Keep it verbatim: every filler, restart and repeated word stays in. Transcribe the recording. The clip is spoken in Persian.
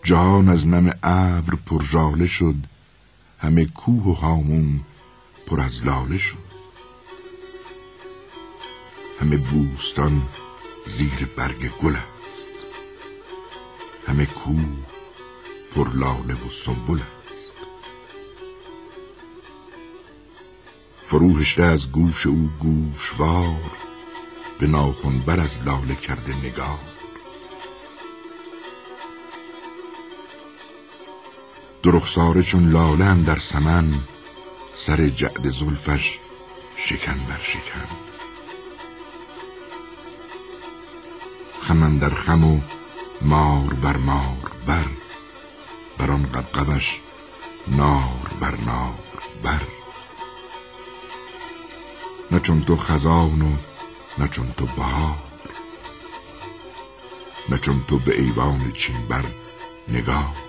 جهان از نم ابر پر ژاله شد، همه کوه و هامون پر از لاله شد. همه بوستان زیر برگ گل است، همه کوه پر لاله و سنبل است. فرو هشته از گوش او گوشوار، به ناخن بر از لاله کرده نگار. دو رخساره چون لاله اندر سمن، سر جعد زلفش شکن بر شکن. خم اندر خم و مار بر مار بر، بر آن غبغبش نار بر نار بر. نه چون تو خزان و نه چون تو بهار، نه چون تو به ایوان چین بر نگار.